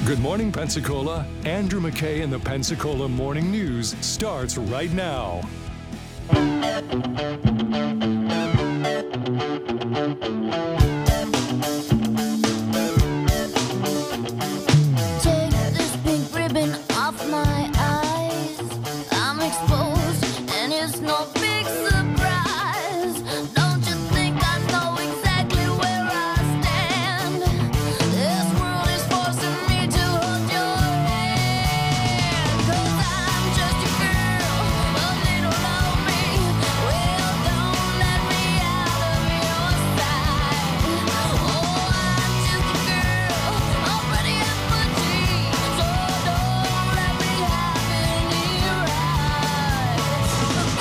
Good morning, Pensacola. Andrew McKay and the Pensacola Morning News starts right now. Take this pink ribbon off my eyes. I'm exposed and it's no big surprise. Don't you think I know exactly where I stand? This world is forcing me to hold your hand. 'Cause I'm just a girl, a little lonely. Well, don't let me out of your sight. Oh, I'm just a girl, already at my dreams. So don't let me have any rights. Oh,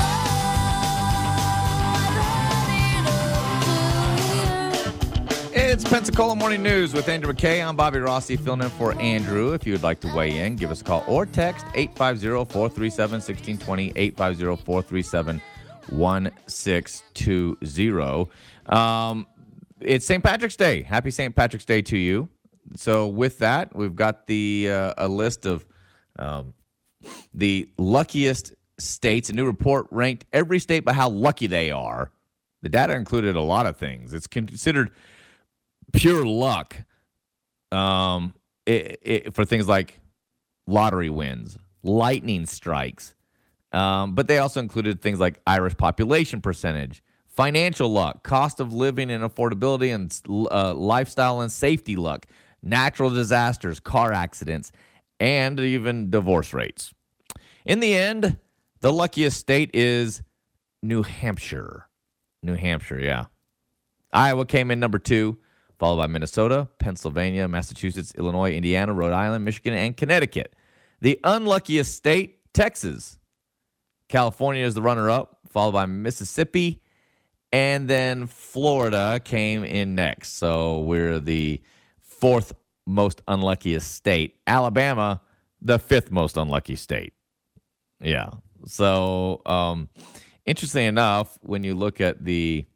I've had enough to hear. It's Pensacola Morning News with Andrew McKay. I'm Bobby Rossi filling in for Andrew. If you would like to weigh in, give us a call or text 850-437-1620, 850-437-1620. It's St. Patrick's Day. Happy St. Patrick's Day to you. So with that, we've got the a list of the luckiest states. A new report ranked every state by how lucky they are. The data included a lot of things. It's considered pure luck for things like lottery wins, lightning strikes. But they also included things like Irish population percentage, financial luck, cost of living and affordability, and lifestyle and safety luck, natural disasters, car accidents, and even divorce rates. In the end, the luckiest state is New Hampshire. New Hampshire, yeah. Iowa came in number 2, followed by Minnesota, Pennsylvania, Massachusetts, Illinois, Indiana, Rhode Island, Michigan, and Connecticut. The unluckiest state, Texas. California is the runner-up, followed by Mississippi, and then Florida came in next. So we're the 4th most unluckiest state. Alabama, the 5th most unlucky state. Yeah. So interestingly enough, when you look at the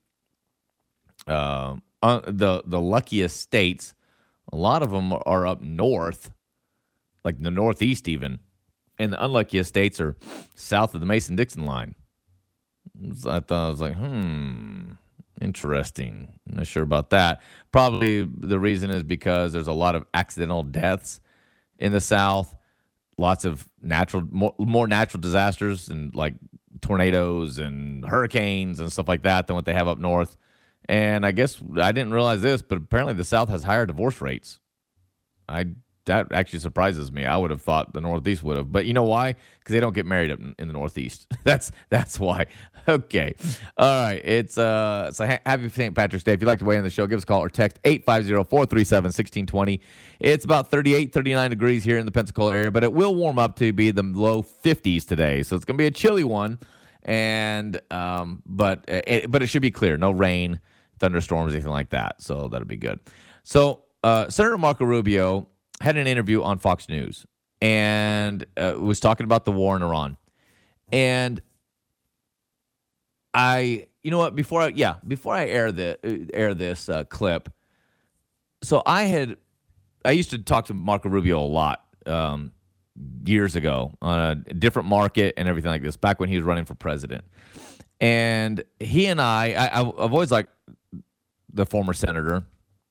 luckiest states, a lot of them are up north, like the Northeast even, and the unluckiest states are south of the Mason-Dixon line. So I thought, I was like, interesting. Not sure about that. Probably the reason is because there's a lot of accidental deaths in the South, lots of more natural disasters and like tornadoes and hurricanes and stuff like that than what they have up north. And I guess I didn't realize this, but apparently the South has higher divorce rates. That actually surprises me. I would have thought the Northeast would have. But you know why? Because they don't get married up in the Northeast. That's why. Okay. All right. It's so happy St. Patrick's Day. If you'd like to weigh in the show, give us a call or text 850-437-1620. It's about 38, 39 degrees here in the Pensacola area, but it will warm up to be the low 50s today. So it's going to be a chilly one. And but it should be clear. No rain, thunderstorms, anything like that. So that'll be good. So Senator Marco Rubio had an interview on Fox News and was talking about the war in Iran. And you know what? Before I air this clip, so I used to talk to Marco Rubio a lot years ago on a different market and everything like this, back when he was running for president. And he and I've always liked the former senator,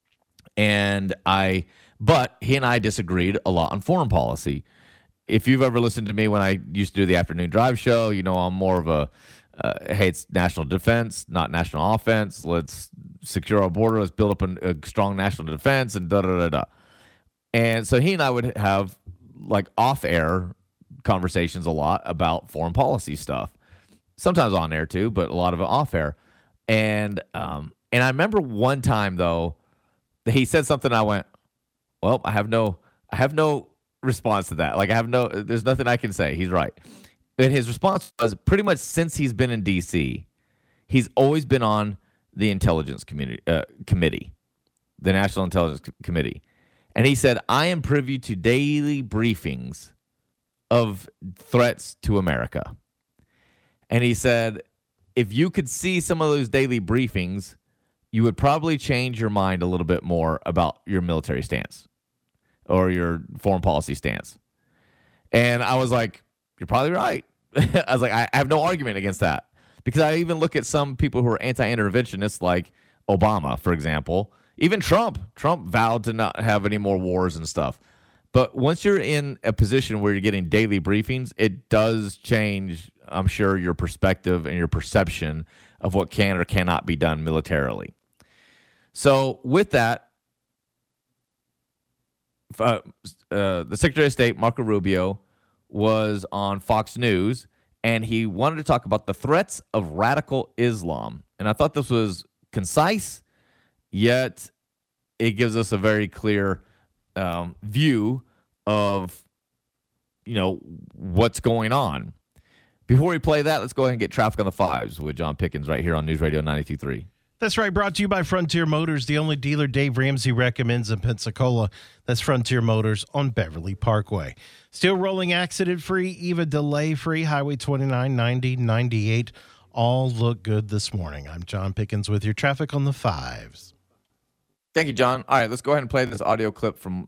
but he and I disagreed a lot on foreign policy. If you've ever listened to me when I used to do the afternoon drive show, you know I'm more of a, hey, it's national defense, not national offense. Let's secure our border. Let's build up a strong national defense and da-da-da-da. And so he and I would have like off-air conversations a lot about foreign policy stuff. Sometimes on air too, but a lot of it off-air. And I remember one time, though, that he said something, I went, well, I have no response to that. Like, there's nothing I can say. He's right. And his response was pretty much since he's been in D.C., he's always been on the Intelligence Committee, the National Intelligence Committee. And he said, I am privy to daily briefings of threats to America. And he said, if you could see some of those daily briefings, you would probably change your mind a little bit more about your military stance. or your foreign policy stance. And I was like, you're probably right. I was like, I have no argument against that. Because I even look at some people who are anti-interventionists like Obama, for example. Even Trump. Trump vowed to not have any more wars and stuff. But once you're in a position where you're getting daily briefings, it does change, I'm sure, your perspective and your perception of what can or cannot be done militarily. So with that, the Secretary of State, Marco Rubio, was on Fox News, and he wanted to talk about the threats of radical Islam. And I thought this was concise, yet it gives us a very clear view of, what's going on. Before we play that, let's go ahead and get Traffic on the Fives with John Pickens right here on News Radio 92.3. That's right. Brought to you by Frontier Motors, the only dealer Dave Ramsey recommends in Pensacola. That's Frontier Motors on Beverly Parkway. Still rolling accident-free, even delay-free, Highway 29, 90, 98. All look good this morning. I'm John Pickens with your Traffic on the Fives. Thank you, John. All right, let's go ahead and play this audio clip from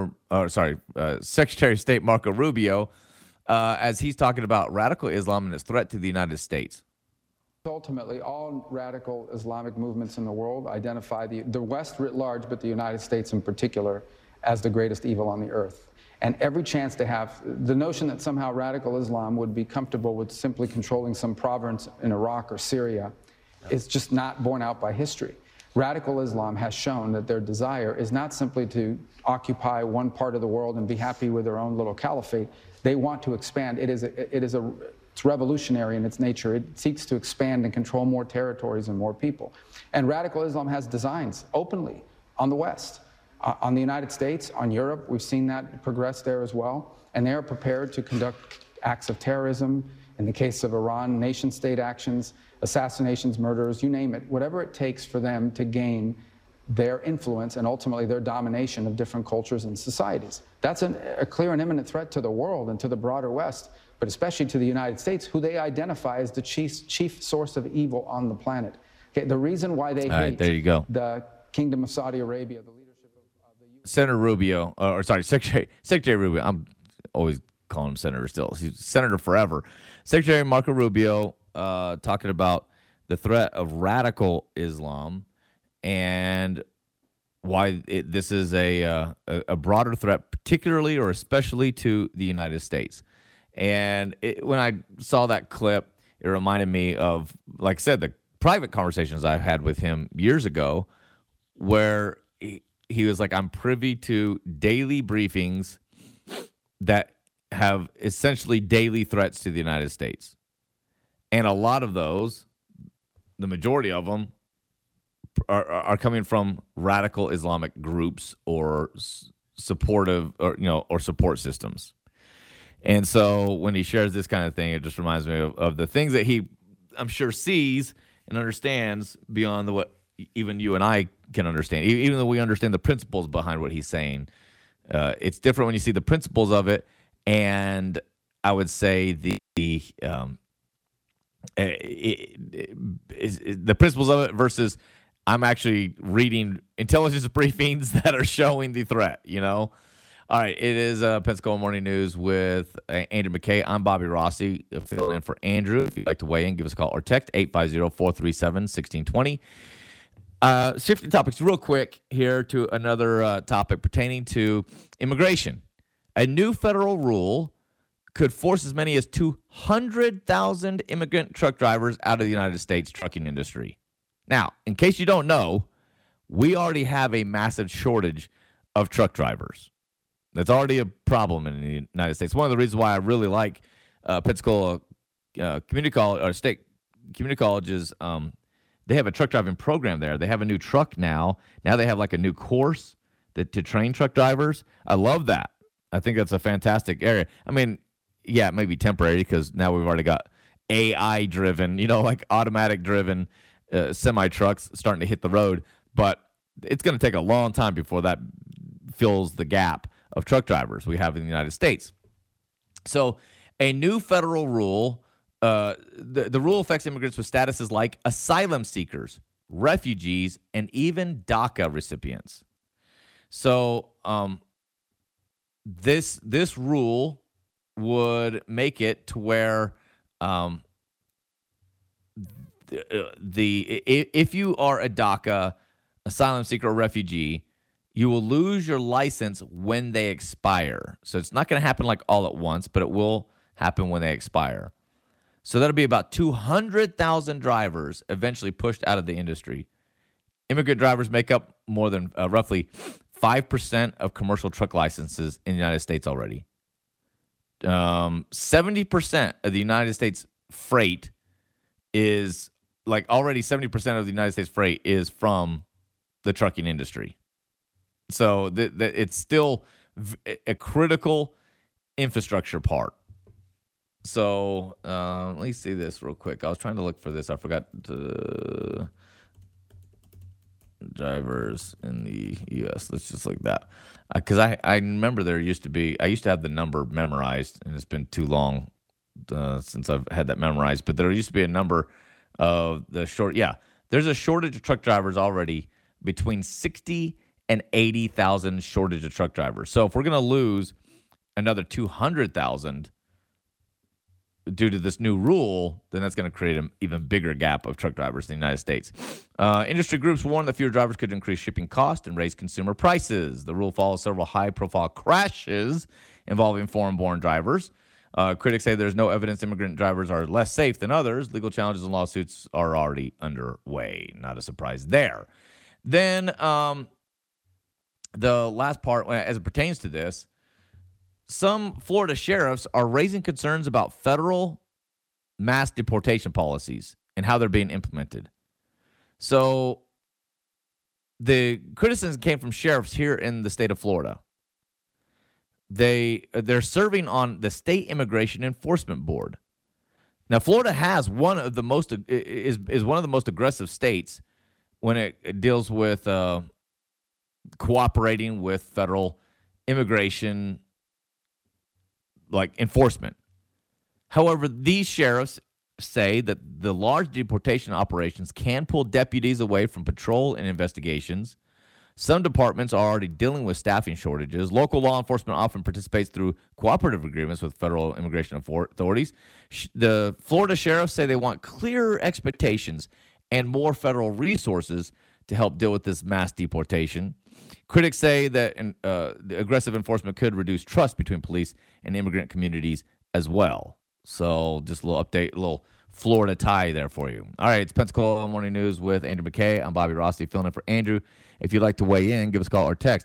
Secretary of State Marco Rubio as he's talking about radical Islam and its threat to the United States. Ultimately, all radical Islamic movements in the world identify the West writ large, but the United States in particular, as the greatest evil on the earth. And every chance to have the notion that somehow radical Islam would be comfortable with simply controlling some province in Iraq or Syria is just not borne out by history. Radical Islam has shown that their desire is not simply to occupy one part of the world and be happy with their own little caliphate. They want to expand. It's revolutionary in its nature. It seeks to expand and control more territories and more people. And radical Islam has designs openly on the West, on the United States, on Europe. We've seen that progress there as well. And they are prepared to conduct acts of terrorism. In the case of Iran, nation-state actions, assassinations, murders, you name it, whatever it takes for them to gain their influence and ultimately their domination of different cultures and societies. That's a clear and imminent threat to the world and to the broader West, but especially to the United States, who they identify as the chief source of evil on the planet. Okay, the reason why they hate there you go. the Kingdom of Saudi Arabia, the leadership of the U.S. Senator Rubio, Secretary Rubio, I'm always calling him Senator still. He's Senator forever. Secretary Marco Rubio talking about the threat of radical Islam and why this is a broader threat, particularly or especially to the United States. And when I saw that clip, it reminded me of, like I said, the private conversations I had with him years ago where he was like, I'm privy to daily briefings that have essentially daily threats to the United States. And a lot of those, the majority of them, are coming from radical Islamic groups or supportive or support systems. And so when he shares this kind of thing, it just reminds me of the things that he, I'm sure, sees and understands beyond what even you and I can understand. Even though we understand the principles behind what he's saying, it's different when you see the principles of it. And I would say the principles of it versus I'm actually reading intelligence briefings that are showing the threat, All right, it is Pensacola Morning News with Andrew McKay. I'm Bobby Rossi, filling in for Andrew. If you'd like to weigh in, give us a call or text 850-437-1620. Shifting topics real quick here to another topic pertaining to immigration. A new federal rule could force as many as 200,000 immigrant truck drivers out of the United States trucking industry. Now, in case you don't know, we already have a massive shortage of truck drivers. That's already a problem in the United States. One of the reasons why I really like Pensacola Community College or State Community Colleges. They have a truck driving program there. They have a new truck now. Now they have like a new course to train truck drivers. I love that. I think that's a fantastic area. I mean, yeah, it may be temporary because now we've already got AI-driven, like automatic-driven semi-trucks starting to hit the road. But it's going to take a long time before that fills the gap of truck drivers we have in the United States. So a new federal rule, the rule affects immigrants with statuses like asylum seekers, refugees, and even DACA recipients. So this rule would make it to where if you are a DACA, asylum seeker, or refugee, you will lose your license when they expire. So it's not going to happen like all at once, but it will happen when they expire. So that'll be about 200,000 drivers eventually pushed out of the industry. Immigrant drivers make up more than roughly 5% of commercial truck licenses in the United States already. 70% of the United States freight is already 70% of the United States freight is from the trucking industry. So it's still a critical infrastructure part. So let me see this real quick. I was trying to look for this. I forgot the drivers in the U.S. Let's just like that. Because I remember I used to have the number memorized, and it's been too long since I've had that memorized. But there used to be a number of there's a shortage of truck drivers already, between 60 and 80,000 shortage of truck drivers. So if we're going to lose another 200,000 due to this new rule, then that's going to create an even bigger gap of truck drivers in the United States. Industry groups warn that fewer drivers could increase shipping costs and raise consumer prices. The rule follows several high-profile crashes involving foreign-born drivers. Critics say there's no evidence immigrant drivers are less safe than others. Legal challenges and lawsuits are already underway. Not a surprise there. Then the last part, as it pertains to this, some Florida sheriffs are raising concerns about federal mass deportation policies and how they're being implemented. So the criticism came from sheriffs here in the state of Florida. They're serving on the State Immigration Enforcement Board. Now, Florida has one of the most aggressive states when it deals with cooperating with federal immigration enforcement. However, these sheriffs say that the large deportation operations can pull deputies away from patrol and investigations. Some departments are already dealing with staffing shortages. Local law enforcement often participates through cooperative agreements with federal immigration authorities. The Florida sheriffs say they want clearer expectations and more federal resources to help deal with this mass deportation. Critics say that the aggressive enforcement could reduce trust between police and immigrant communities as well. So just a little update, a little Florida tie there for you. All right, it's Pensacola Morning News with Andrew McKay. I'm Bobby Rossi, filling in for Andrew. If you'd like to weigh in, give us a call or text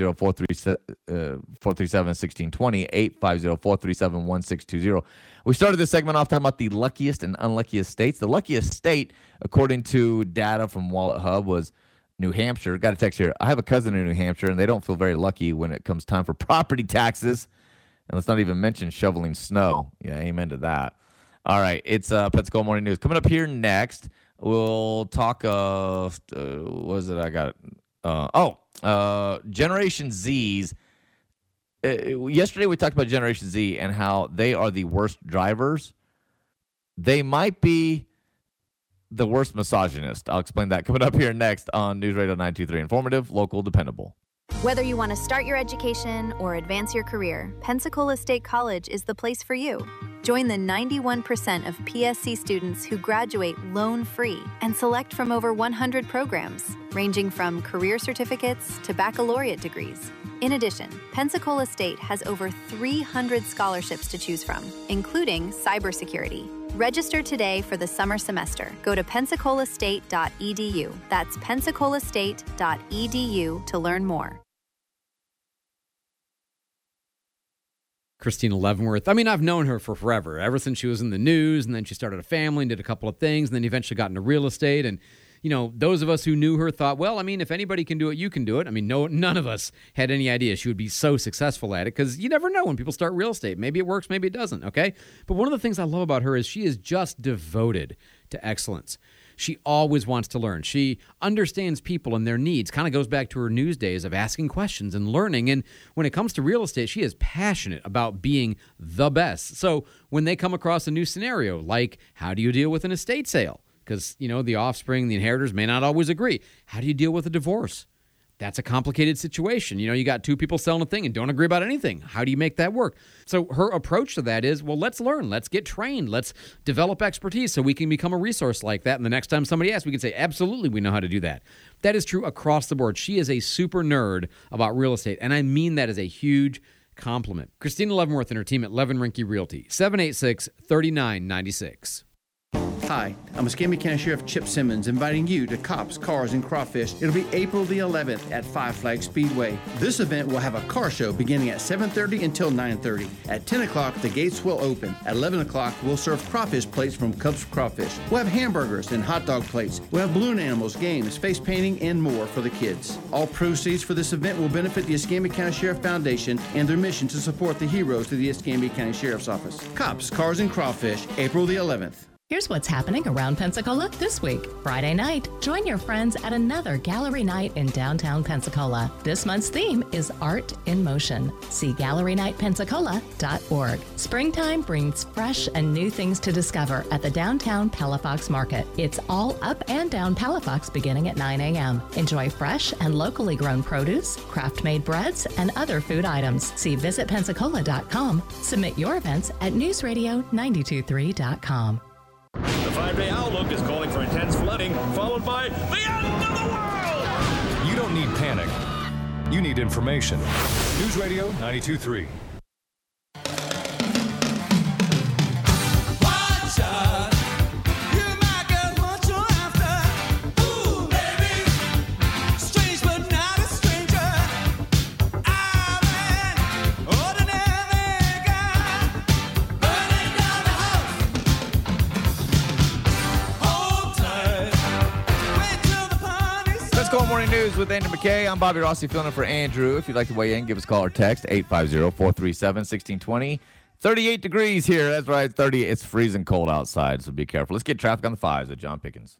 850-437-1620, 850-437-1620. We started this segment off talking about the luckiest and unluckiest states. The luckiest state, according to data from Wallet Hub, was New Hampshire. Got a text here. I have a cousin in New Hampshire, and they don't feel very lucky when it comes time for property taxes. And let's not even mention shoveling snow. Yeah, amen to that. All right, it's Pensacola Morning News. Coming up here next, we'll talk what is it I got? Generation Zs. Yesterday we talked about Generation Z and how they are the worst drivers. They might be the worst misogynist. I'll explain that coming up here next on News Radio 923. Informative, local, dependable. Whether you want to start your education or advance your career, Pensacola State College is the place for you. Join the 91% of PSC students who graduate loan-free and select from over 100 programs, ranging from career certificates to baccalaureate degrees. In addition, Pensacola State has over 300 scholarships to choose from, including cybersecurity. Register today for the summer semester. Go to pensacolaState.edu. That's pensacolaState.edu to learn more. Christina Leavenworth. I mean, I've known her for forever, ever since she was in the news, and then she started a family and did a couple of things, and then eventually got into real estate. And, you know, those of us who knew her thought, well, I mean, if anybody can do it, you can do it. I mean, none of us had any idea she would be so successful at it, because you never know when people start real estate. Maybe it works, maybe it doesn't, okay? But one of the things I love about her is she is just devoted to excellence. She always wants to learn. She understands people and their needs. Kind of goes back to her news days of asking questions and learning. And when it comes to real estate, she is passionate about being the best. So when they come across a new scenario, like how do you deal with an estate sale? Because, you know, the offspring, the inheritors may not always agree. How do you deal with a divorce? That's a complicated situation. You got two people selling a thing and don't agree about anything. How do you make that work? So her approach to that is, well, let's learn. Let's get trained. Let's develop expertise so we can become a resource like that. And the next time somebody asks, we can say, absolutely, we know how to do that. That is true across the board. She is a super nerd about real estate, and I mean that as a huge compliment. Christina Leavenworth and her team at Levin Rinke Realty, 786-3996. Hi, I'm Escambia County Sheriff Chip Simmons inviting you to Cops, Cars, and Crawfish. It'll be April the 11th at Five Flag Speedway. This event will have a car show beginning at 7:30 until 9:30. At 10 o'clock, the gates will open. At 11 o'clock, we'll serve crawfish plates from Cubs Crawfish. We'll have hamburgers and hot dog plates. We'll have balloon animals, games, face painting, and more for the kids. All proceeds for this event will benefit the Escambia County Sheriff Foundation and their mission to support the heroes of the Escambia County Sheriff's Office. Cops, Cars, and Crawfish, April the 11th. Here's what's happening around Pensacola this week. Friday night, join your friends at another gallery night in downtown Pensacola. This month's theme is Art in Motion. See gallerynightpensacola.org. Springtime brings fresh and new things to discover at the downtown Palafox Market. It's all up and down Palafox beginning at 9 a.m. Enjoy fresh and locally grown produce, craft-made breads, and other food items. See visitpensacola.com. Submit your events at newsradio923.com. The 5-day outlook is calling for intense flooding, followed by the end of the world! You don't need panic. You need information. News Radio 92.3. Morning News with Andrew McKay. I'm Bobby Rossi filling in for Andrew. If you'd like to weigh in, give us a call or text 850-437-1620. 38 degrees here. That's right, 30. It's freezing cold outside, so be careful. Let's get traffic on the 5s with John Pickens.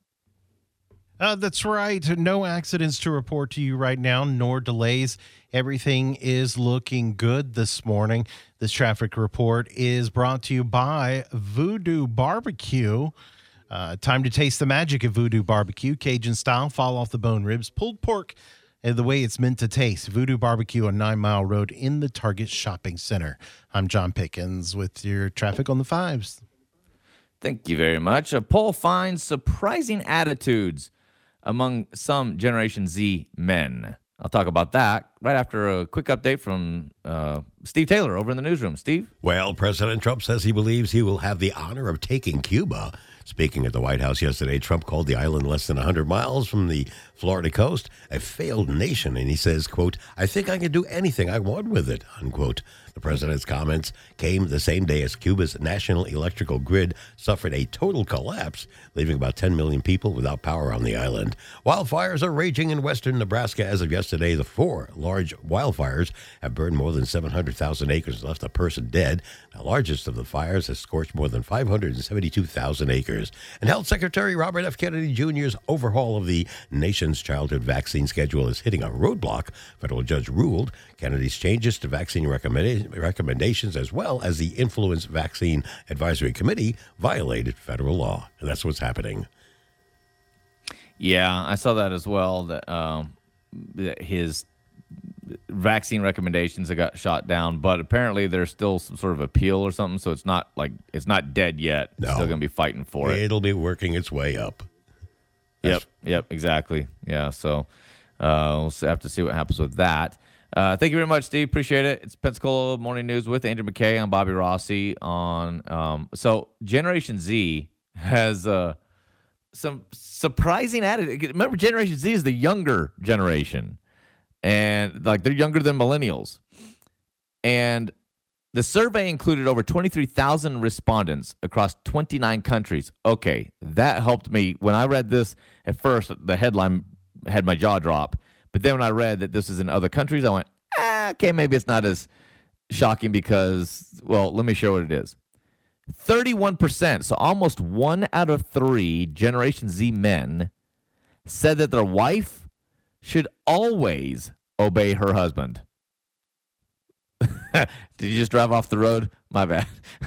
That's right. No accidents to report to you right now, nor delays. Everything is looking good this morning. This traffic report is brought to you by Voodoo Barbecue. Time to taste the magic of Voodoo Barbecue. Cajun style, fall off the bone ribs, pulled pork, and the way it's meant to taste. Voodoo Barbecue on 9 Mile Road in the Target Shopping Center. I'm John Pickens with your traffic on the 5s. Thank you very much. A poll finds surprising attitudes among some Generation Z men. I'll talk about that right after a quick update from Steve Taylor over in the newsroom. Steve? Well, President Trump says he believes he will have the honor of taking Cuba. Speaking at the White House yesterday, Trump called the island less than 100 miles from the Florida coast a failed nation, and he says, quote, I think I can do anything I want with it, unquote. The president's comments came the same day as Cuba's national electrical grid suffered a total collapse, leaving about 10 million people without power on the island. Wildfires are raging in western Nebraska as of yesterday. The 4 large wildfires have burned more than 700,000 acres and left a person dead. The largest of the fires has scorched more than 572,000 acres. And Health Secretary Robert F. Kennedy Jr.'s overhaul of the nation's childhood vaccine schedule is hitting a roadblock. Federal judge ruled Kennedy's changes to vaccine recommendations as well as the Influence Vaccine Advisory Committee violated federal law. And that's what's happening. Yeah, I saw that as well, that his vaccine recommendations have got shot down, but apparently there's still some sort of appeal or something, so it's not dead yet. No. It's still going to be fighting for it. It'll be working its way up. Yep, exactly. Yeah, so we'll have to see what happens with that. Thank you very much, Steve. Appreciate it. It's Pensacola Morning News with Andrew McKay. I'm Bobby Rossi on. So Generation Z has some surprising attitude. Remember, Generation Z is the younger generation, and like they're younger than millennials. And the survey included over 23,000 respondents across 29 countries. Okay, that helped me. When I read this at first, the headline had my jaw drop. But then when I read that this is in other countries, I went, okay, maybe it's not as shocking because, well, let me show what it is. 31%, so almost 1 out of 3 Generation Z men said that their wife should always obey her husband. Did you just drive off the road? My bad.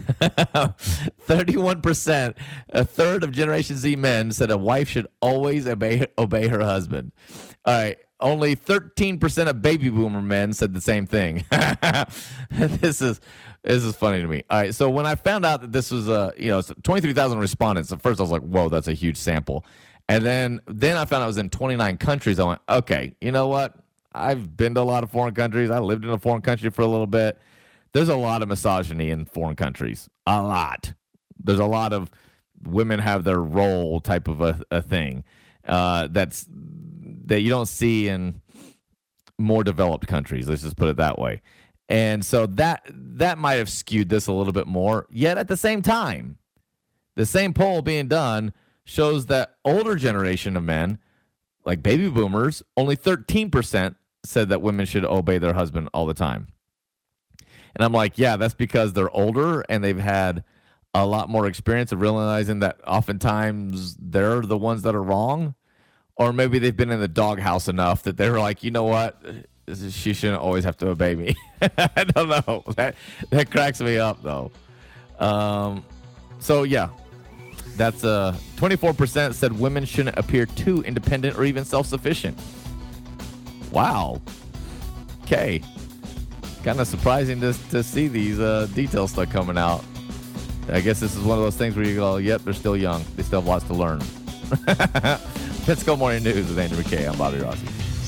31%, a third of Generation Z men said a wife should always obey her husband. All right, only 13% of baby boomer men said the same thing. This is funny to me. All right, so when I found out that this was 23,000 respondents, at first I was like, whoa, that's a huge sample. And then I found out it was in 29 countries. I went, okay, you know what? I've been to a lot of foreign countries. I lived in a foreign country for a little bit. There's a lot of misogyny in foreign countries. A lot. There's a lot of women have their role type of a thing that you don't see in more developed countries. Let's just put it that way. And so that might have skewed this a little bit more. Yet at the same time, the same poll being done shows that older generation of men, like baby boomers, only 13% said that women should obey their husband all the time. And I'm like, yeah, that's because they're older and they've had a lot more experience of realizing that oftentimes they're the ones that are wrong. Or maybe they've been in the doghouse enough that they're like, you know what? She shouldn't always have to obey me. I don't know. That cracks me up, though. So, yeah. That's 24% said women shouldn't appear too independent or even self-sufficient. Wow. Okay. Kind of surprising to see these details start coming out. I guess this is one of those things where you go, yep, they're still young. They still have lots to learn. Let's go Morning News with Andrew McKay. I'm Bobby Rossi.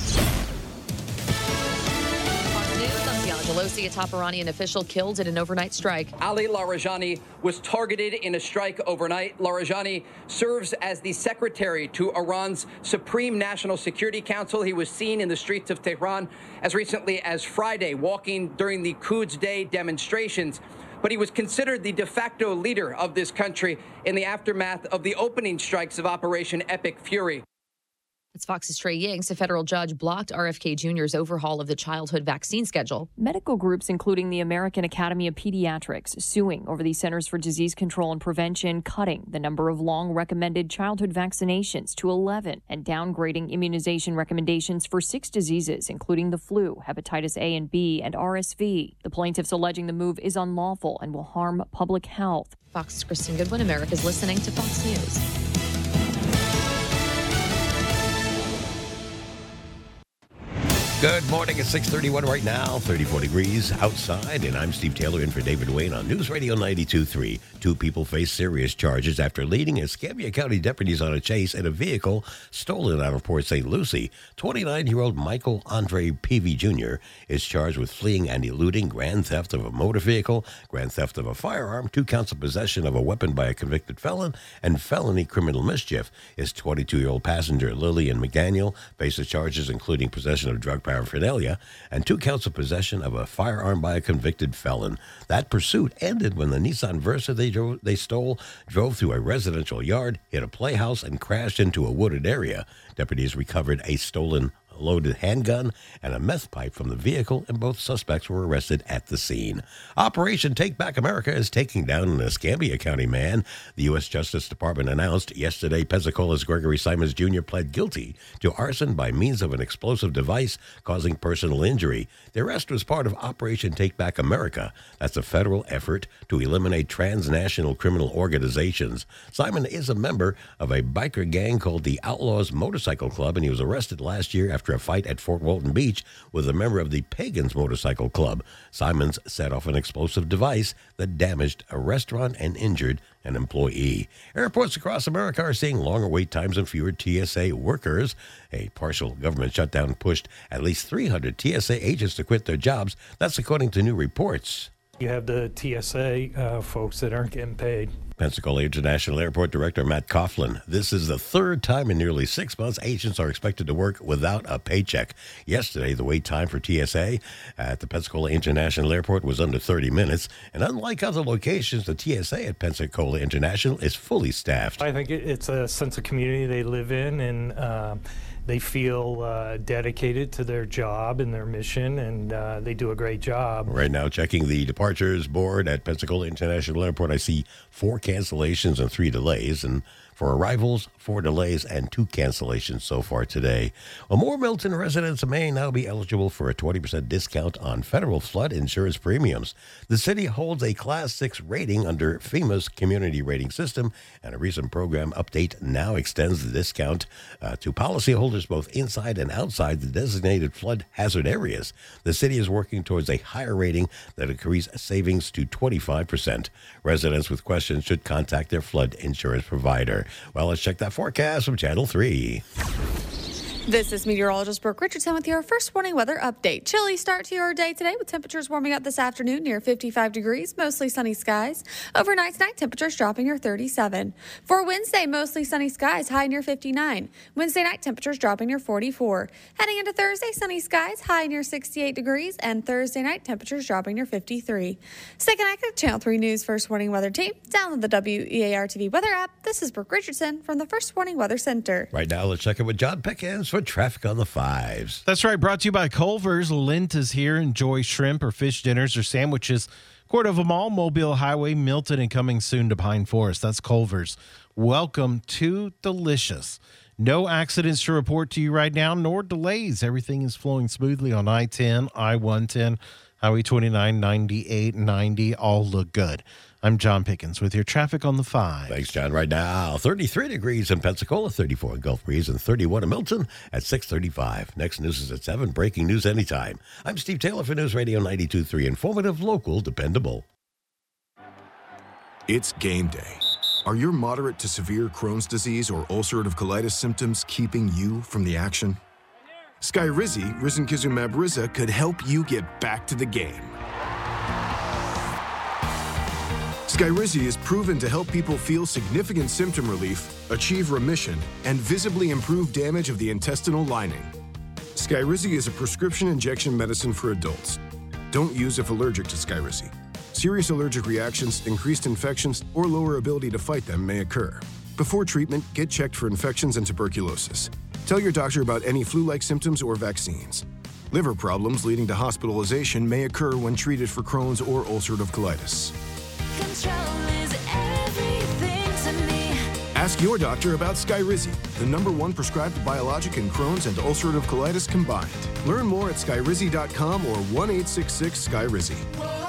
Fox News, I'm Tiana Pelosi. A top Iranian official killed in an overnight strike. Ali Larijani was targeted in a strike overnight. Larijani serves as the secretary to Iran's Supreme National Security Council. He was seen in the streets of Tehran as recently as Friday, walking during the Quds Day demonstrations. But he was considered the de facto leader of this country in the aftermath of the opening strikes of Operation Epic Fury. It's Fox's Trey Yingst. A federal judge blocked RFK Jr.'s overhaul of the childhood vaccine schedule. Medical groups, including the American Academy of Pediatrics, suing over the Centers for Disease Control and Prevention, cutting the number of long-recommended childhood vaccinations to 11 and downgrading immunization recommendations for 6 diseases, including the flu, hepatitis A and B, and RSV. The plaintiffs alleging the move is unlawful and will harm public health. Fox's Kristen Goodwin. America's listening to Fox News. Good morning. It's 6:31 right now, 34 degrees outside, and I'm Steve Taylor in for David Wayne on News Radio 92.3. 2 people face serious charges after leading Escambia County deputies on a chase in a vehicle stolen out of Port St. Lucie. 29-year-old Michael Andre Peavy Jr. is charged with fleeing and eluding, grand theft of a motor vehicle, grand theft of a firearm, 2 counts of possession of a weapon by a convicted felon, and felony criminal mischief. His 22-year-old passenger, Lillian McDaniel, faces charges including possession of drug paraphernalia and 2 counts of possession of a firearm by a convicted felon. That pursuit ended when the Nissan Versa they stole drove through a residential yard, hit a playhouse, and crashed into a wooded area. Deputies recovered a stolen loaded handgun and a meth pipe from the vehicle, and both suspects were arrested at the scene. Operation Take Back America is taking down an Escambia County man. The U.S. Justice Department announced yesterday Pensacola's Gregory Simons Jr. pled guilty to arson by means of an explosive device causing personal injury. The arrest was part of Operation Take Back America. That's a federal effort to eliminate transnational criminal organizations. Simon is a member of a biker gang called the Outlaws Motorcycle Club, and he was arrested last year after a fight at Fort Walton Beach with a member of the Pagans Motorcycle Club. Simons set off an explosive device that damaged a restaurant and injured an employee. Airports across America are seeing longer wait times and fewer TSA workers. A partial government shutdown pushed at least 300 TSA agents to quit their jobs. That's according to new reports. You have the TSA folks that aren't getting paid. Pensacola International Airport Director Matt Coughlin. This is the 3rd time in nearly 6 months agents are expected to work without a paycheck. Yesterday, the wait time for TSA at the Pensacola International Airport was under 30 minutes. And unlike other locations, the TSA at Pensacola International is fully staffed. I think it's a sense of community they live in, and they feel dedicated to their job and their mission, and they do a great job. Right now, checking the departures board at Pensacola International Airport, I see 4 cancellations and 3 delays, and for arrivals, 4 delays, and 2 cancellations so far today. Well, more Milton residents may now be eligible for a 20% discount on federal flood insurance premiums. The city holds a Class 6 rating under FEMA's community rating system, and a recent program update now extends the discount to policyholders both inside and outside the designated flood hazard areas. The city is working towards a higher rating that increase savings to 25%. Residents with questions should contact their flood insurance provider. Well, let's check that forecast from Channel 3. This is meteorologist Brooke Richardson with your first warning weather update. Chilly start to your day today with temperatures warming up this afternoon near 55 degrees, mostly sunny skies. Overnight tonight, temperatures dropping near 37. For Wednesday, mostly sunny skies, high near 59. Wednesday night, temperatures dropping near 44. Heading into Thursday, sunny skies, high near 68 degrees, and Thursday night, temperatures dropping near 53. Second active Channel 3 News First Warning Weather Team. Download the WEAR TV weather app. This is Brooke Richardson from the First Warning Weather Center. Right now, let's check in with John Pickens for traffic on the 5s. That's right. Brought to you by Culver's. Lint is here. Enjoy shrimp or fish dinners or sandwiches. Cordova Mall, Mobile Highway, Milton, and coming soon to Pine Forest. That's Culver's. Welcome to Delicious. No accidents to report to you right now, nor delays. Everything is flowing smoothly on I-10, I-110, Highway 29, 98, 90. All look good. I'm John Pickens with your traffic on the 5. Thanks, John. Right now, 33 degrees in Pensacola, 34 in Gulf Breeze, and 31 in Milton at 6:35. Next news is at 7. Breaking news anytime. I'm Steve Taylor for News Radio 92.3. Informative, local, dependable. It's game day. Are your moderate to severe Crohn's disease or ulcerative colitis symptoms keeping you from the action? Skyrizi, risankizumab Riza, could help you get back to the game. Skyrizi is proven to help people feel significant symptom relief, achieve remission, and visibly improve damage of the intestinal lining. Skyrizi is a prescription injection medicine for adults. Don't use if allergic to Skyrizi. Serious allergic reactions, increased infections, or lower ability to fight them may occur. Before treatment, get checked for infections and tuberculosis. Tell your doctor about any flu-like symptoms or vaccines. Liver problems leading to hospitalization may occur when treated for Crohn's or ulcerative colitis. Control is everything to me. Ask your doctor about Skyrizi, the #1 prescribed biologic in Crohn's and ulcerative colitis combined. Learn more at skyrizi.com or 1-866-SKYRIZI.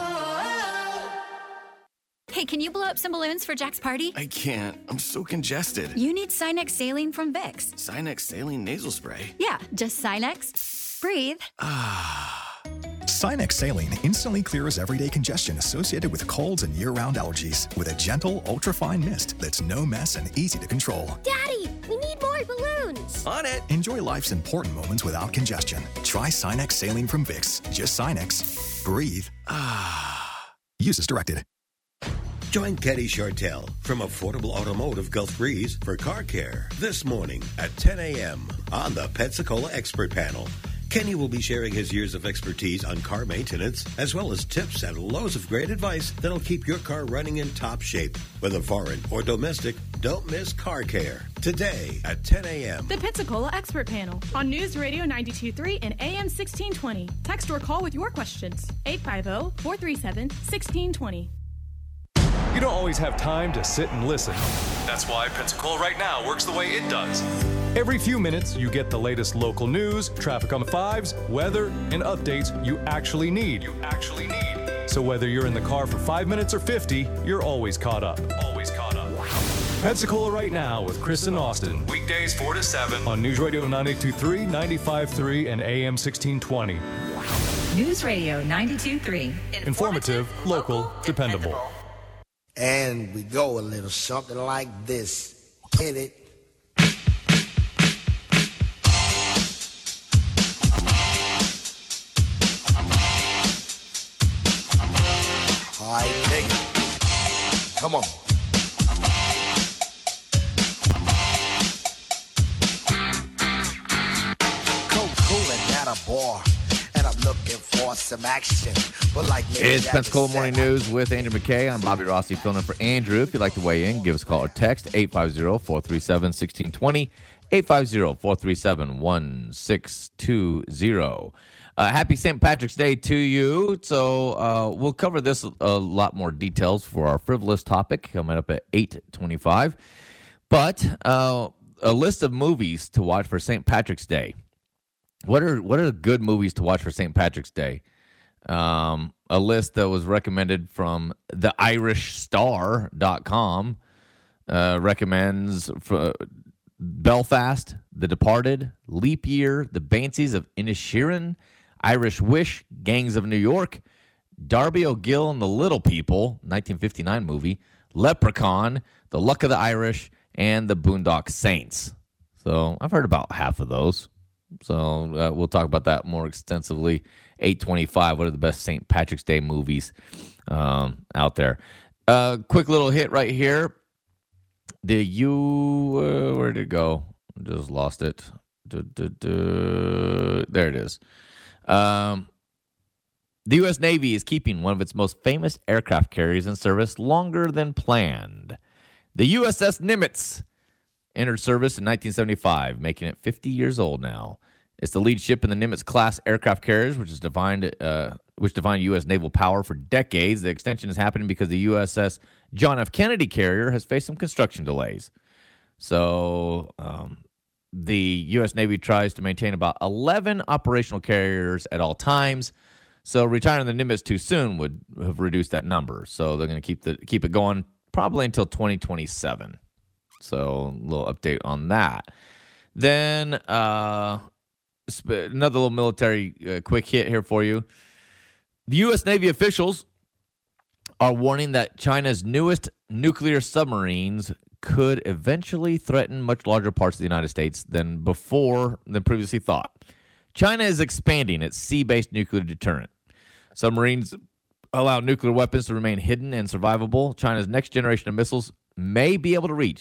Hey, can you blow up some balloons for Jack's party? I can't. I'm so congested. You need Sinex Saline from Vicks. Sinex Saline Nasal Spray? Yeah, just Sinex. Breathe. Sinex Saline instantly clears everyday congestion associated with colds and year-round allergies with a gentle, ultra-fine mist that's no mess and easy to control. Daddy, we need more balloons. On it. Enjoy life's important moments without congestion. Try Sinex Saline from Vicks. Just Sinex. Breathe. Use as directed. Join Kenny Chartel from Affordable Automotive Gulf Breeze for car care this morning at 10 a.m. on the Pensacola Expert Panel. Kenny will be sharing his years of expertise on car maintenance, as well as tips and loads of great advice that'll keep your car running in top shape. Whether foreign or domestic, don't miss car care today at 10 a.m. The Pensacola Expert Panel on News Radio 92.3 and AM 1620. Text or call with your questions. 850-437-1620. You don't always have time to sit and listen. That's why Pensacola Right Now works the way it does. Every few minutes, you get the latest local news, traffic on the 5s, weather, and updates you actually need. So whether you're in the car for 5 minutes or 50, you're always caught up. Pensacola Right Now with Chris and Austin. Weekdays 4 to 7 on News Radio 92.3, 95.3, and AM 1620. News Radio 92.3. Informative, local, dependable. And we go a little something like this. Hit it. All right, nigga. Come on. Cool and at a bar. And I'm looking for some action. But like it's Pensacola Morning News with Andrew McKay. I'm Bobby Rossi filling in for Andrew. If you'd like to weigh in, give us a call or text 850-437-1620, 850-437-1620. Happy St. Patrick's Day to you. So we'll cover this a lot more details for our frivolous topic coming up at 8:25. But a list of movies to watch for St. Patrick's Day. What are good movies to watch for St. Patrick's Day? A list that was recommended from theirishstar.com recommends Belfast, The Departed, Leap Year, The Banshees of Inisherin, Irish Wish, Gangs of New York, Darby O'Gill and the Little People, 1959 movie, Leprechaun, The Luck of the Irish, and The Boondock Saints. So I've heard about half of those. So we'll talk about that more extensively. 8:25. What are the best St. Patrick's Day movies out there? Quick little hit right here. Where did it go? Just lost it. There it is. The U.S. Navy is keeping one of its most famous aircraft carriers in service longer than planned. The USS Nimitz entered service in 1975, making it 50 years old now. It's the lead ship in the Nimitz-class aircraft carriers, which defined U.S. naval power for decades. The extension is happening because the USS John F. Kennedy carrier has faced some construction delays. So the U.S. Navy tries to maintain about 11 operational carriers at all times. So retiring the Nimitz too soon would have reduced that number. So they're going to keep it going probably until 2027. So a little update on that. Then another little military quick hit here for you. The U.S. Navy officials are warning that China's newest nuclear submarines could eventually threaten much larger parts of the United States than previously thought. China is expanding its sea-based nuclear deterrent. Submarines allow nuclear weapons to remain hidden and survivable. China's next generation of missiles may be able to reach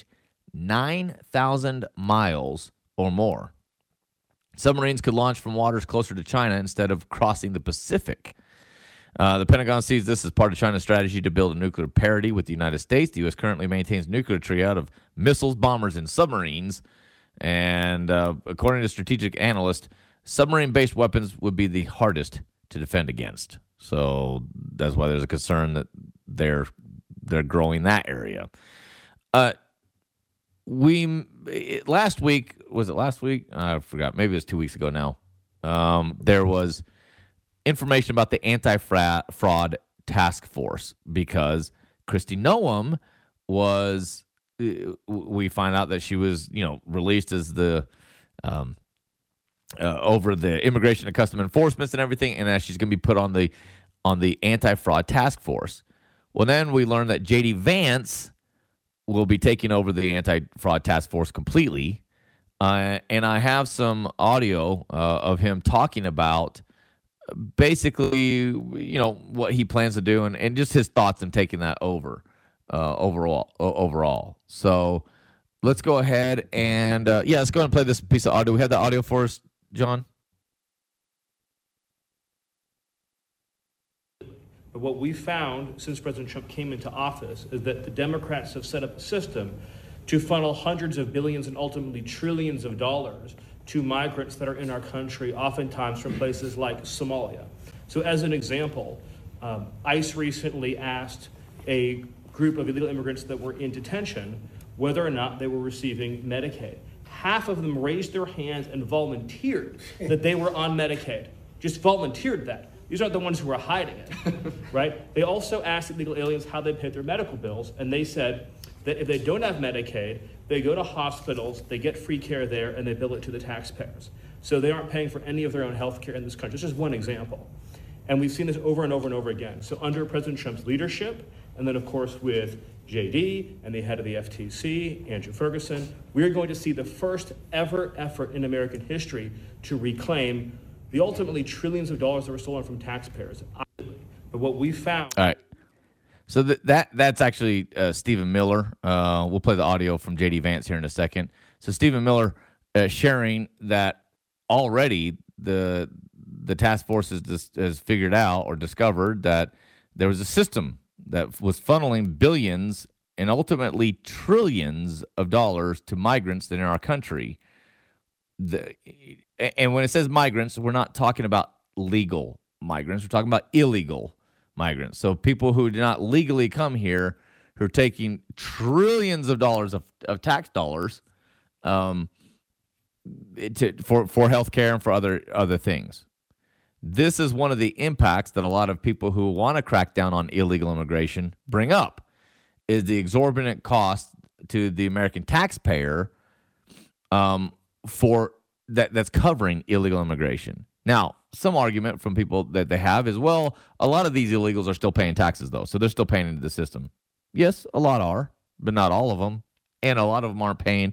9,000 miles or more. Submarines could launch from waters closer to China instead of crossing the Pacific. The Pentagon sees this as part of China's strategy to build a nuclear parity with the United States. The U.S. currently maintains nuclear triad of missiles, bombers, and submarines. And according to strategic analysts, submarine-based weapons would be the hardest to defend against. So that's why there's a concern that they're growing that area. Last week, was it last week? I forgot. Maybe it was 2 weeks ago now. There was information about the anti-fraud task force because Kristi Noem was, we find out that she was, released as the, over the Immigration and Custom Enforcement and everything, and that she's going to be put on the anti-fraud task force. Well, then we learned that J.D. Vance will be taking over the anti-fraud task force completely. And I have some audio of him talking about basically, what he plans to do and just his thoughts in taking that over overall. So let's go ahead and, let's go ahead and play this piece of audio. We have the audio for us, John? What we found since President Trump came into office is that the Democrats have set up a system to funnel hundreds of billions and ultimately trillions of dollars to migrants that are in our country, oftentimes from places like Somalia. So as an example, ICE recently asked a group of illegal immigrants that were in detention whether or not they were receiving Medicaid. Half of them raised their hands and volunteered that they were on Medicaid, just volunteered that. These aren't the ones who are hiding it, right? They also asked illegal aliens how they paid their medical bills, and they said that if they don't have Medicaid, they go to hospitals, they get free care there, and they bill it to the taxpayers. So they aren't paying for any of their own health care in this country. It's just one example. And we've seen this over and over and over again. So under President Trump's leadership, and then of course with JD and the head of the FTC, Andrew Ferguson, we're going to see the first ever effort in American history to reclaim the ultimately trillions of dollars that were stolen from taxpayers. But what we found... All right. So that's actually Stephen Miller. We'll play the audio from J.D. Vance here in a second. So Stephen Miller sharing that already the task force has figured out or discovered that there was a system that was funneling billions and ultimately trillions of dollars to migrants in our country. And when it says migrants, we're not talking about legal migrants. We're talking about illegal migrants. So people who do not legally come here who are taking trillions of dollars of tax dollars for healthcare and for other things. This is one of the impacts that a lot of people who want to crack down on illegal immigration bring up, is the exorbitant cost to the American taxpayer for that's covering illegal immigration. Now, some argument from people that they have is, well, a lot of these illegals are still paying taxes, though, so they're still paying into the system. Yes, a lot are, but not all of them, and a lot of them aren't paying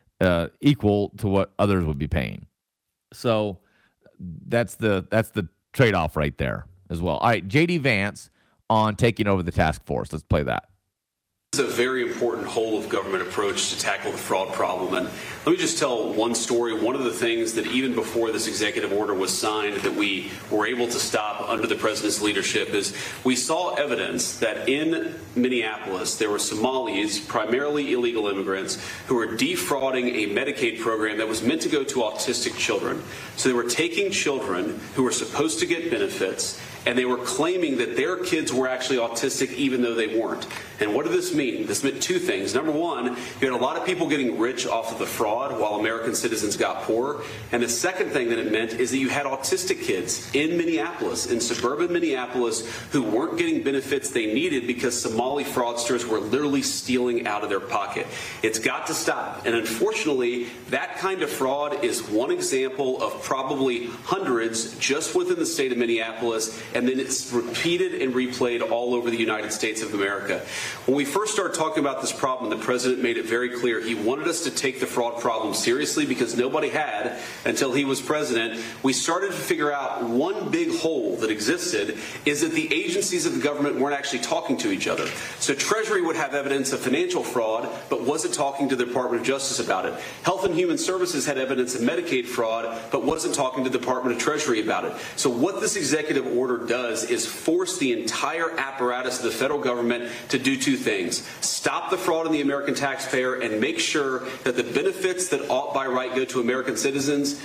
equal to what others would be paying. So that's the trade-off right there as well. All right, J.D. Vance on taking over the task force. Let's play that. This is a very important whole-of-government approach to tackle the fraud problem. And let me just tell one story. One of the things that even before this executive order was signed that we were able to stop under the president's leadership is we saw evidence that in Minneapolis there were Somalis, primarily illegal immigrants, who were defrauding a Medicaid program that was meant to go to autistic children. So they were taking children who were supposed to get benefits, and they were claiming that their kids were actually autistic even though they weren't. And what did this mean? This meant two things. Number one, you had a lot of people getting rich off of the fraud while American citizens got poor. And the second thing that it meant is that you had autistic kids in Minneapolis, in suburban Minneapolis, who weren't getting benefits they needed because Somali fraudsters were literally stealing out of their pocket. It's got to stop. And unfortunately, that kind of fraud is one example of probably hundreds just within the state of Minneapolis, and then it's repeated and replayed all over the United States of America. When we first started talking about this problem, the president made it very clear he wanted us to take the fraud problem seriously because nobody had until he was president. We started to figure out one big hole that existed is that the agencies of the government weren't actually talking to each other. So Treasury would have evidence of financial fraud, but wasn't talking to the Department of Justice about it. Health and Human Services had evidence of Medicaid fraud, but wasn't talking to the Department of Treasury about it. So what this executive order does is force the entire apparatus of the federal government to do two things: stop the fraud on the American taxpayer and make sure that the benefits that ought by right go to American citizens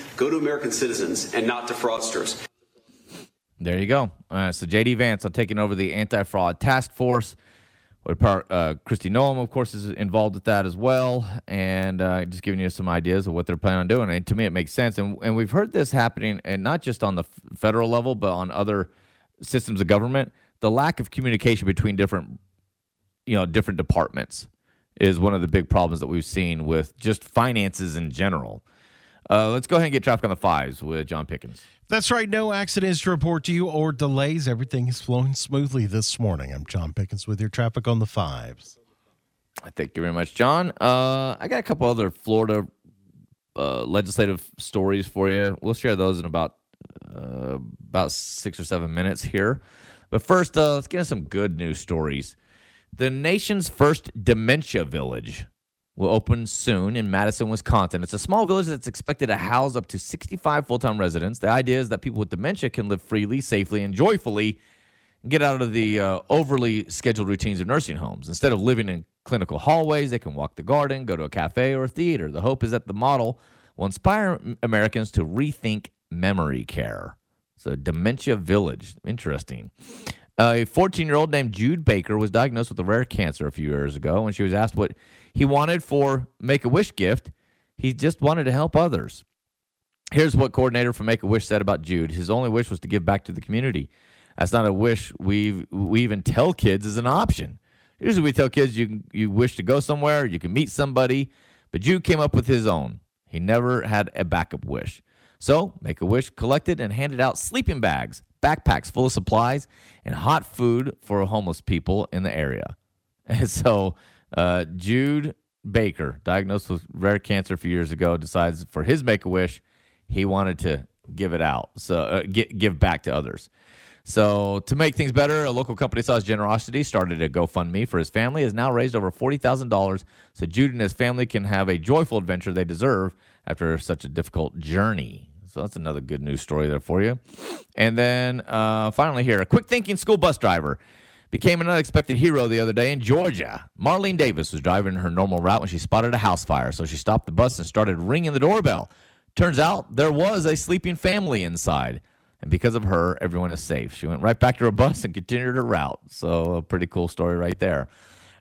and not to fraudsters. There you go. So J.D. Vance on taking over the anti-fraud task force. Kristi Noem, of course, is involved with that as well, and just giving you some ideas of what they're planning on doing. And to me, it makes sense. And we've heard this happening, and not just on the federal level, but on other systems of government. The lack of communication between different departments is one of the big problems that we've seen with just finances in general. Let's go ahead and get traffic on the fives with John Pickens. That's right. No accidents to report to you or delays. Everything is flowing smoothly this morning. I'm John Pickens with your traffic on the fives. Thank you very much, John. I got a couple other Florida legislative stories for you. We'll share those in about 6 or 7 minutes here. But first, let's get into some good news stories. The nation's first dementia village will open soon in Madison, Wisconsin. It's a small village that's expected to house up to 65 full-time residents. The idea is that people with dementia can live freely, safely, and joyfully and get out of the overly scheduled routines of nursing homes. Instead of living in clinical hallways, they can walk the garden, go to a cafe or a theater. The hope is that the model will inspire Americans to rethink memory care. So dementia village. Interesting. A 14-year-old named Jude Baker was diagnosed with a rare cancer a few years ago. When she was asked what he wanted for Make-A-Wish gift, he just wanted to help others. Here's what coordinator for Make-A-Wish said about Jude. His only wish was to give back to the community. That's not a wish we even tell kids is an option. Usually we tell kids you wish to go somewhere, you can meet somebody, but Jude came up with his own. He never had a backup wish. So Make-A-Wish collected and handed out sleeping bags, backpacks full of supplies, and hot food for homeless people in the area. And so Jude Baker, diagnosed with rare cancer a few years ago, decides for his Make-A-Wish, he wanted to give it out, so give back to others. So to make things better, a local company saw his generosity, started a GoFundMe for his family, has now raised over $40,000 so Jude and his family can have a joyful adventure they deserve after such a difficult journey. So that's another good news story there for you. And then finally here, a quick-thinking school bus driver became an unexpected hero the other day in Georgia. Marlene Davis was driving her normal route when she spotted a house fire, so she stopped the bus and started ringing the doorbell. Turns out there was a sleeping family inside, and because of her, everyone is safe. She went right back to her bus and continued her route. So a pretty cool story right there.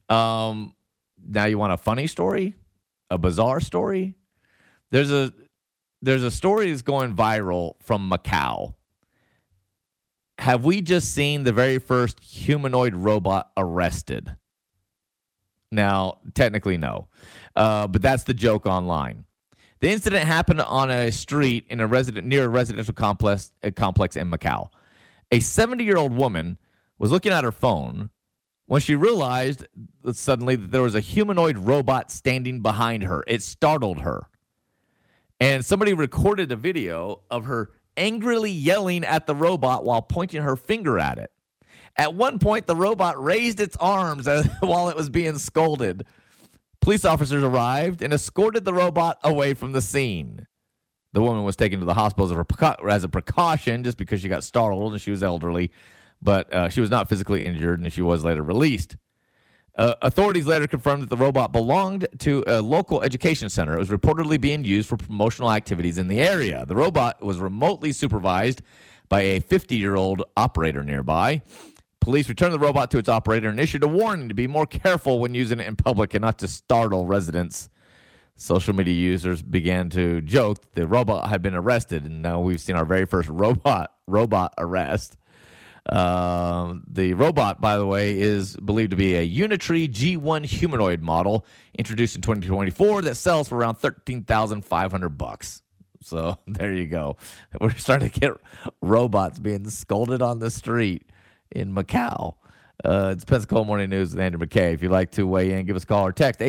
Now you want a funny story? A bizarre story? There's a story that's going viral from Macau. Have we just seen the very first humanoid robot arrested? Now, technically, no. But that's the joke online. The incident happened on a street in near a residential complex in Macau. A 70-year-old woman was looking at her phone when she realized suddenly that there was a humanoid robot standing behind her. It startled her. And somebody recorded a video of her angrily yelling at the robot while pointing her finger at it. At one point, the robot raised its arms while it was being scolded. Police officers arrived and escorted the robot away from the scene. The woman was taken to the hospital as a precaution just because she got startled and she was elderly, but she was not physically injured and she was later released. Authorities later confirmed that the robot belonged to a local education center. It was reportedly being used for promotional activities in the area. The robot was remotely supervised by a 50-year-old operator nearby. Police returned the robot to its operator and issued a warning to be more careful when using it in public and not to startle residents. Social media users began to joke that the robot had been arrested, and now we've seen our very first robot arrest. The robot, by the way, is believed to be a Unitree G1 humanoid model introduced in 2024 that sells for around $13,500. So there you go. We're starting to get robots being scolded on the street in Macau. It's Pensacola Morning News with Andrew McKay. If you'd like to weigh in, give us a call or text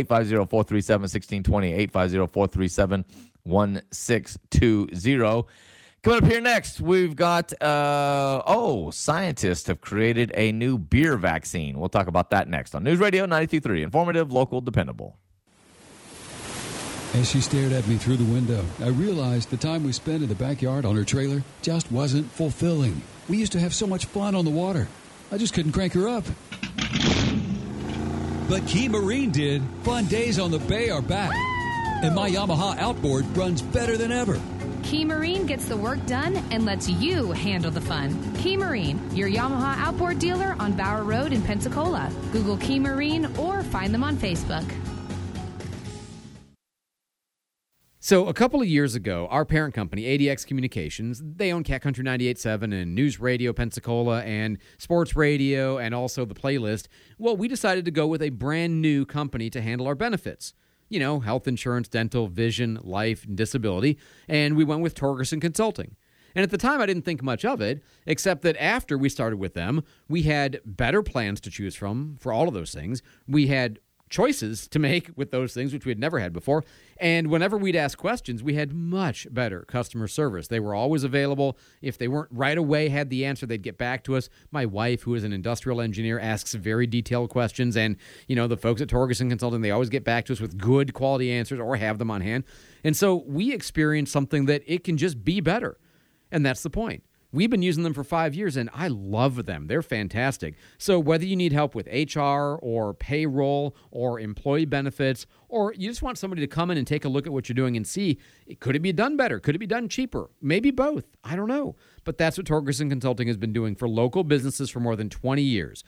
850-437-1620, 850-437-1620. Coming up here next, we've got, scientists have created a new beer vaccine. We'll talk about that next on News Radio 92.3. Informative, local, dependable. As she stared at me through the window, I realized the time we spent in the backyard on her trailer just wasn't fulfilling. We used to have so much fun on the water. I just couldn't crank her up. But Key Marine did. Fun days on the bay are back. And my Yamaha outboard runs better than ever. Key Marine gets the work done and lets you handle the fun. Key Marine, your Yamaha outboard dealer on Bower Road in Pensacola. Google Key Marine or find them on Facebook. So a couple of years ago, our parent company, ADX Communications, they own Cat Country 98.7 and News Radio Pensacola and Sports Radio and also the Playlist. Well, we decided to go with a brand new company to handle our benefits. You know, health insurance, dental, vision, life, and disability. And we went with Torgerson Consulting. And at the time, I didn't think much of it, except that after we started with them, we had better plans to choose from for all of those things. We had choices to make with those things, which we had never had before. And whenever we'd ask questions, we had much better customer service. They were always available. If they weren't right away, had the answer, they'd get back to us. My wife, who is an industrial engineer, asks very detailed questions. And, you know, the folks at Torgerson Consulting, they always get back to us with good quality answers or have them on hand. And so we experienced something that it can just be better. And that's the point. We've been using them for 5 years, and I love them. They're fantastic. So whether you need help with HR or payroll or employee benefits, or you just want somebody to come in and take a look at what you're doing and see, could it be done better? Could it be done cheaper? Maybe both. I don't know. But that's what Torgerson Consulting has been doing for local businesses for more than 20 years.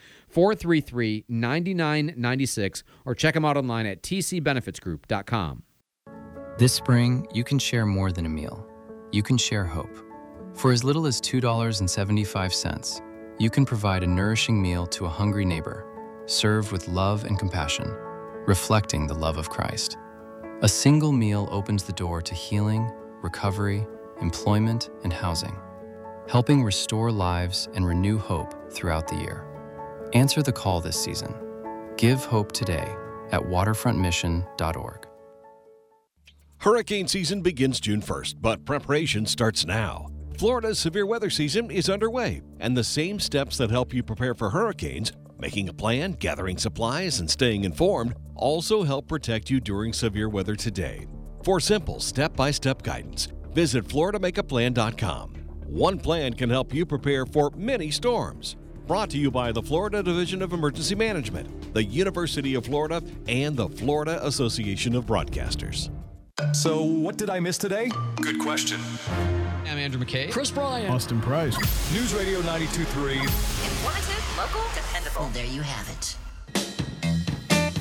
433-9996, or check them out online at tcbenefitsgroup.com. This spring, you can share more than a meal. You can share hope. For as little as $2.75, you can provide a nourishing meal to a hungry neighbor, served with love and compassion, reflecting the love of Christ. A single meal opens the door to healing, recovery, employment, and housing, helping restore lives and renew hope throughout the year. Answer the call this season. Give hope today at waterfrontmission.org. Hurricane season begins June 1st, but preparation starts now. Florida's severe weather season is underway, and the same steps that help you prepare for hurricanes, making a plan, gathering supplies, and staying informed, also help protect you during severe weather today. For simple step-by-step guidance, visit FloridaMakeAPlan.com. One plan can help you prepare for many storms. Brought to you by the Florida Division of Emergency Management, the University of Florida, and the Florida Association of Broadcasters. So, what did I miss today? Good question. I'm Andrew McKay. Chris Bryant. Austin Price. News Radio 92.3. Informative, local, dependable. Well, there you have it.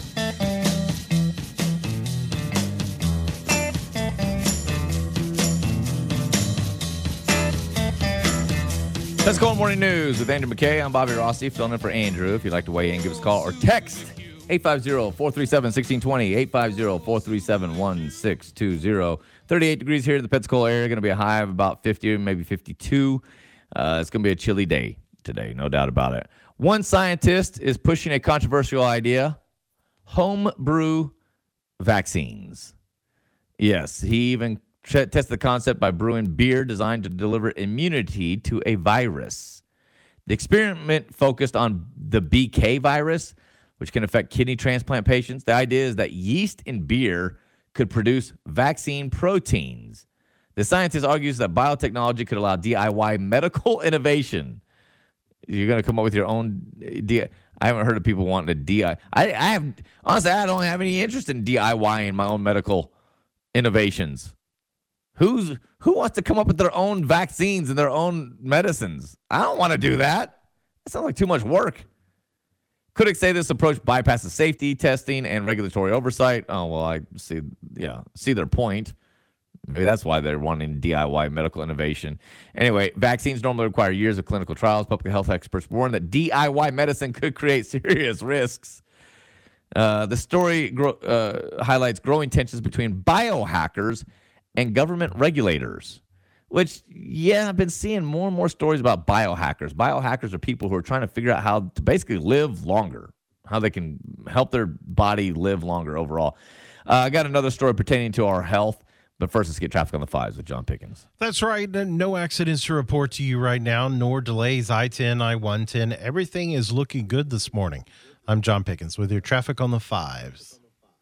Let's go on Morning News with Andrew McKay. I'm Bobby Rossi, filling in for Andrew. If you'd like to weigh in, give us a call or text 850-437-1620, 850-437-1620. 38 degrees here in the Pensacola area. Going to be a high of about 50, maybe 52. It's going to be a chilly day today, no doubt about it. One scientist is pushing a controversial idea, home brew vaccines. Yes, he even tested the concept by brewing beer designed to deliver immunity to a virus. The experiment focused on the BK virus, which can affect kidney transplant patients. The idea is that yeast in beer could produce vaccine proteins. The scientist argues that biotechnology could allow DIY medical innovation. You're going to come up with your own I haven't heard of people wanting to DIY. Honestly, I don't have any interest in DIYing my own medical innovations. Who wants to come up with their own vaccines and their own medicines? I don't want to do that. That sounds like too much work. Critics say this approach bypasses safety testing and regulatory oversight. Oh, well, I see their point. Maybe that's why they're wanting DIY medical innovation. Anyway, vaccines normally require years of clinical trials. Public health experts warn that DIY medicine could create serious risks. The story highlights growing tensions between biohackers and government regulators, which, I've been seeing more and more stories about biohackers. Biohackers are people who are trying to figure out how to basically live longer, how they can help their body live longer overall. I got another story pertaining to our health, but first let's get traffic on the 5s with John Pickens. That's right. No accidents to report to you right now, nor delays. I-10, I-110. Everything is looking good this morning. I'm John Pickens with your traffic on the 5s.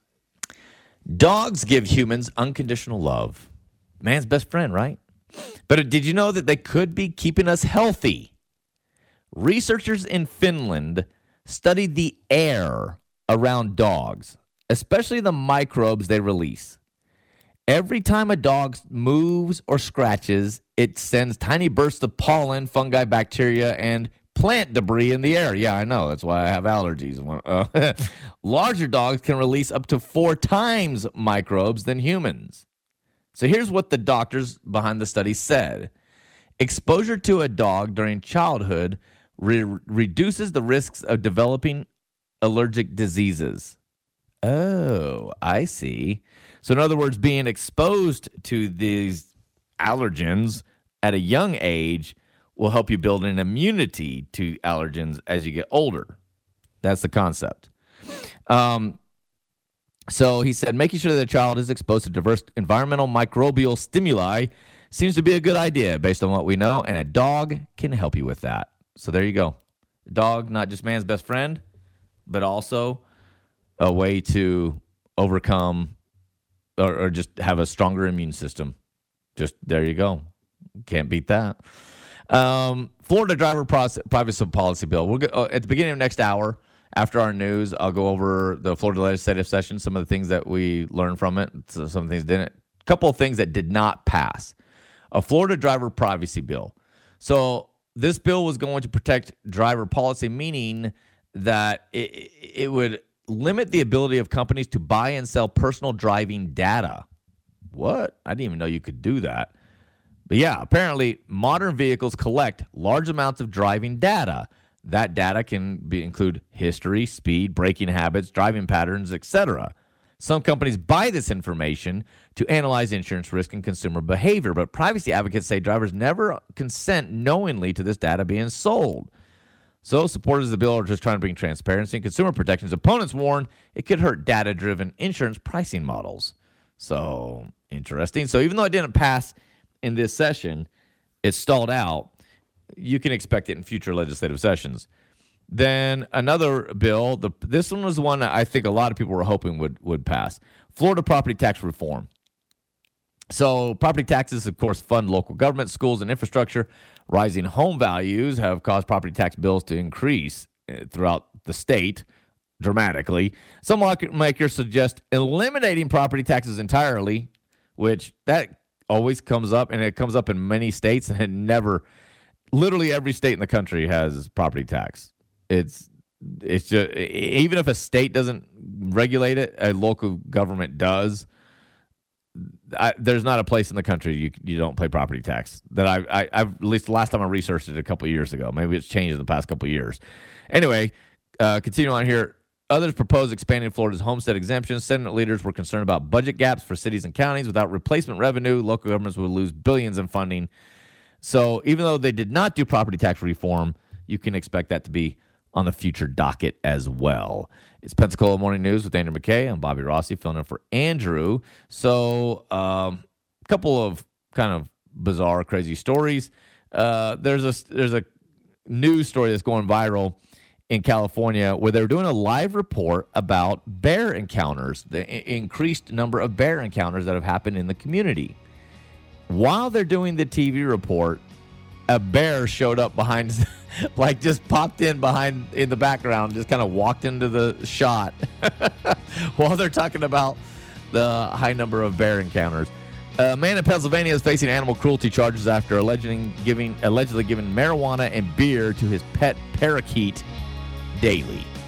Dogs give humans unconditional love. Man's best friend, right? But did you know that they could be keeping us healthy? Researchers in Finland studied the air around dogs, especially the microbes they release. Every time a dog moves or scratches, it sends tiny bursts of pollen, fungi, bacteria, and plant debris in the air. Yeah, I know. That's why I have allergies. Larger dogs can release up to 4 times microbes than humans. So here's what the doctors behind the study said. Exposure to a dog during childhood reduces the risks of developing allergic diseases. Oh, I see. So in other words, being exposed to these allergens at a young age will help you build an immunity to allergens as you get older. That's the concept. So he said, making sure that a child is exposed to diverse environmental microbial stimuli seems to be a good idea based on what we know, and a dog can help you with that. So there you go. Dog, not just man's best friend, but also a way to overcome or just have a stronger immune system. Just there you go. Can't beat that. Florida driver privacy policy bill. We'll get, at the beginning of next hour, after our news, I'll go over the Florida legislative session, some of the things that we learned from it, so some things didn't. A couple of things that did not pass. A Florida driver privacy bill. So this bill was going to protect driver policy, meaning that it would limit the ability of companies to buy and sell personal driving data. What? I didn't even know you could do that. But yeah, apparently modern vehicles collect large amounts of driving data. That data can include history, speed, braking habits, driving patterns, etc. Some companies buy this information to analyze insurance risk and consumer behavior, but privacy advocates say drivers never consent knowingly to this data being sold. So supporters of the bill are just trying to bring transparency and consumer protections. Opponents warn it could hurt data-driven insurance pricing models. So interesting. So even though it didn't pass in this session, it stalled out. You can expect it in future legislative sessions. Then another bill, this one was the one that I think a lot of people were hoping would pass. Florida property tax reform. So property taxes, of course, fund local government, schools, and infrastructure. Rising home values have caused property tax bills to increase throughout the state dramatically. Some lawmakers suggest eliminating property taxes entirely, which that always comes up, and it comes up in many states, and it never, literally every state in the country has property tax. It's just, even if a state doesn't regulate it, a local government does. there's not a place in the country you don't pay property tax. That I've at least the last time I researched it a couple of years ago. Maybe it's changed in the past couple of years. Anyway, continuing on here. Others proposed expanding Florida's homestead exemption. Senate leaders were concerned about budget gaps for cities and counties. Without replacement revenue, local governments would lose billions in funding. So even though they did not do property tax reform, you can expect that to be on the future docket as well. It's Pensacola Morning News with Andrew McKay. I'm Bobby Rossi filling in for Andrew. So a couple of kind of bizarre, crazy stories. There's a news story that's going viral in California where they're doing a live report about bear encounters, the increased number of bear encounters that have happened in the community. While they're doing the TV report, a bear showed up behind, like just popped in the background, just kind of walked into the shot while they're talking about the high number of bear encounters. A man in Pennsylvania is facing animal cruelty charges after allegedly giving marijuana and beer to his pet parakeet daily.